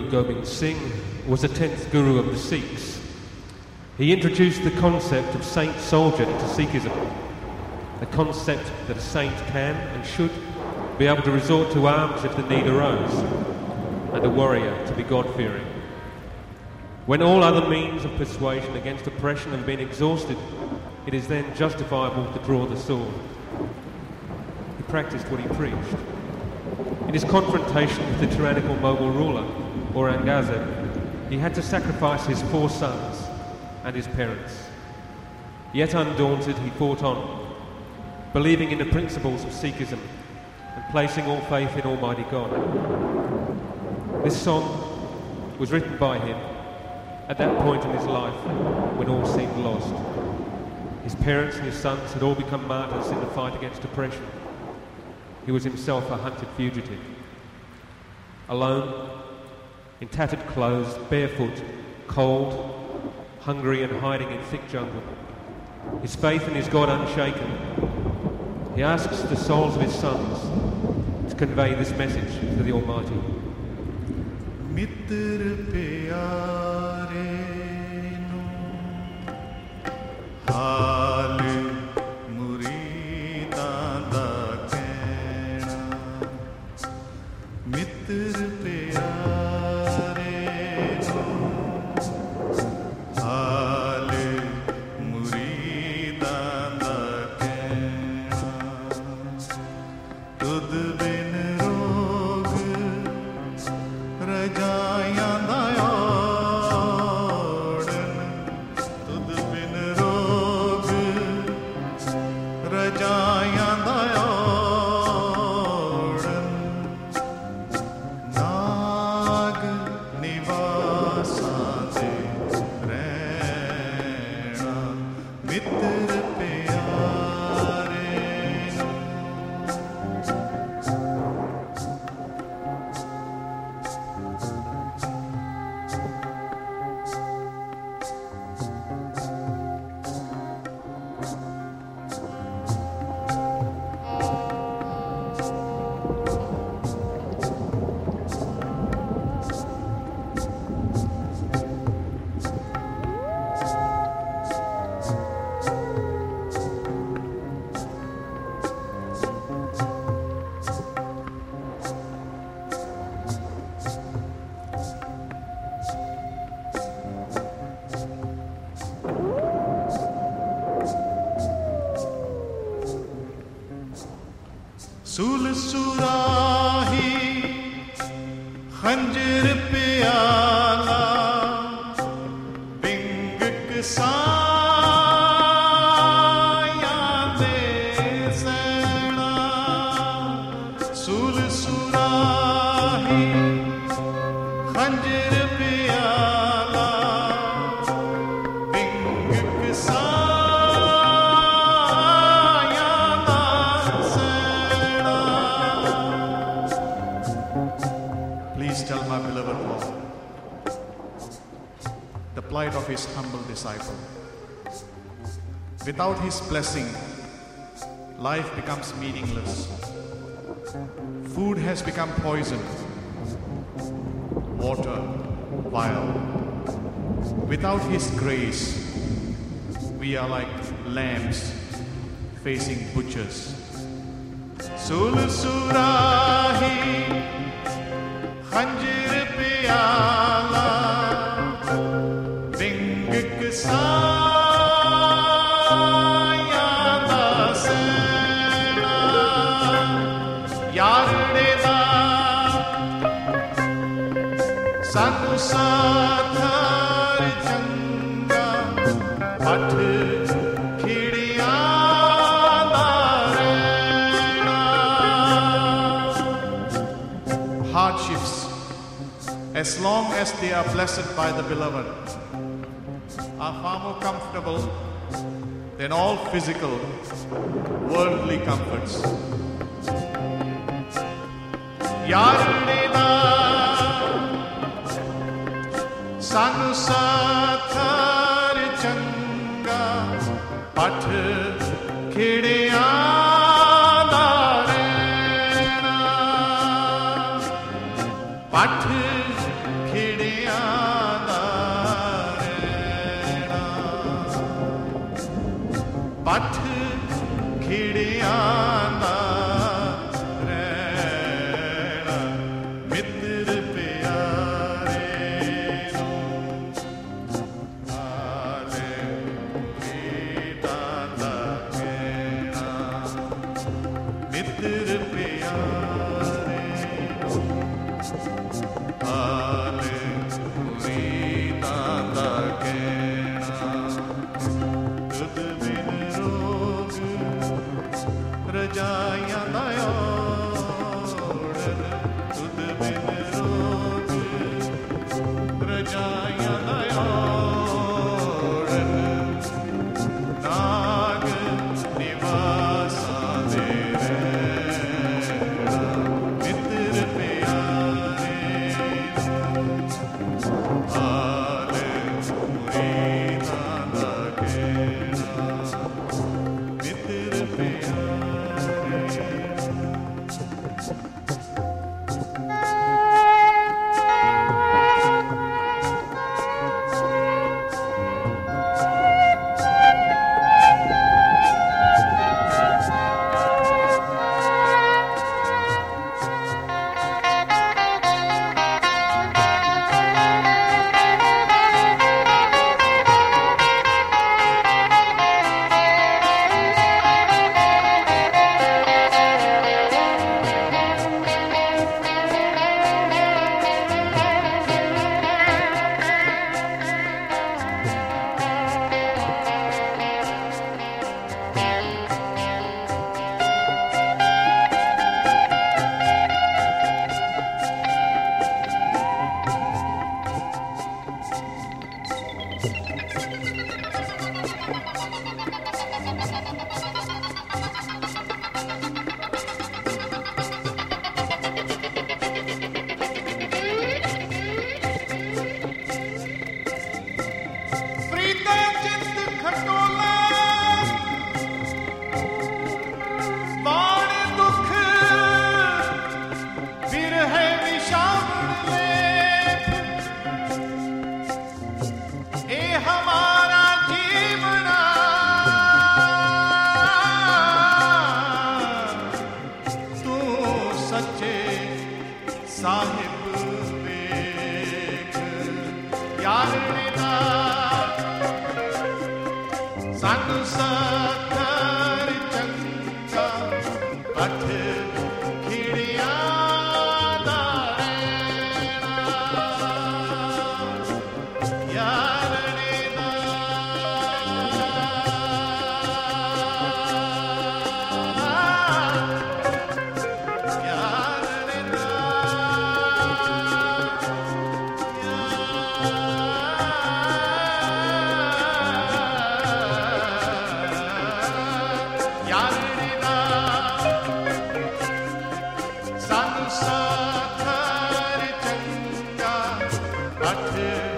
Guru Gobind Singh was the 10th Guru of the Sikhs. He introduced the concept of saint soldier into Sikhism, the concept that a saint can and should be able to resort to arms if the need arose, and a warrior to be God-fearing. When all other means of persuasion against oppression have been exhausted, it is then justifiable to draw the sword. He practiced what he preached. In his confrontation with the tyrannical Mughal ruler, Aurangzeb, he had to sacrifice his 4 sons and his parents. Yet undaunted, he fought on, believing in the principles of Sikhism and placing all faith in Almighty God. This song was written by him at that point in his life when all seemed lost. His parents and his sons had all become martyrs in the fight against oppression. He was himself a hunted fugitive. Alone, in tattered clothes, barefoot, cold, hungry and hiding in thick jungle, his faith in his God unshaken, he asks the souls of his sons to convey this message to the Almighty. Mitra pyare nu haal muridan da kehna, mitra pyare nu haal muridan da kehna, tud bin rog rajayan da odan, tud bin rog rajayan da odan, naag nivasan de rehna, mitra pyare nu. सूल सुराही खंजर प्याला बिंगक साया दे सैना, सूल सुराही खंजर प्याला बिंगक साया दा सैना. Please tell my beloved Lord the plight of his humble disciple. Without his blessing, life becomes meaningless. Food has become poison, water vile. Without his grace, we are like lambs facing butchers. Sul surahi खंजर प्याला बिंगक साया दा सैना, यारड़े दा सानू साथार चंगा, पठ खिड़ियां दा रहना. Hardships, as long as they are blessed by the beloved, are far more comfortable than all physical, worldly comforts. Yarne da sanu sathar changa, path khidiyan da rehna, path ਖਿੜਿਆਂ ਦਾ ਰਹਿਣਾ, ਪੱਠ ਖਿੜਿਆਂ ਦਾ ਰਹਿਣਾ, ਮਿੱਤਰ ਪਿਆਰੇ ਨੂੰ ਆਲੇ ਗੀਤਾਂ ਦਾ ਕਹਿਣਾ, ਮਿੱਤਰ ਪਿਆਰੇ ਆਲੇ ਗੀਤਾਂ ਦਾ ਕਹਿਣਾ, ਤੁਧ ਬਿਨ ਰੋਗ ਰਜਾਈਆਂ ਦਾ ਓੜਨ, ਤੁਧ ਬਿਨ ਰੋਗ ਰਜਾਈਆਂ ਦਾ ਓੜਨ, ਨਾਗ ਨਿਵਾਸਾਂ ਦੇ ਰਹਿਣਾ, ਮਿੱਤਰ ਪਿਆਰੇ ਆਲੇ ਮੁਰੀਦਾਂ ਦਾ ਕਹਿਣਾ, ਮਿੱਤਰ ਪਿਆਰੇ। ਸਾਹਿਬ ਵੇਖ ਯਾਰਨੇ ਦਾ ਸਾਨੂੰ ਸਾਥਰ ਚੰਗਾ, ਪੱਠ ਖਿੜਿਆਂ ਦਾ ਰਹਿਣਾ, ਯਾਰਨੇ ਦਾ ਸਾਨੂੰ ਸਾਥਰ ਚੰਗਾ, ਪੱਠ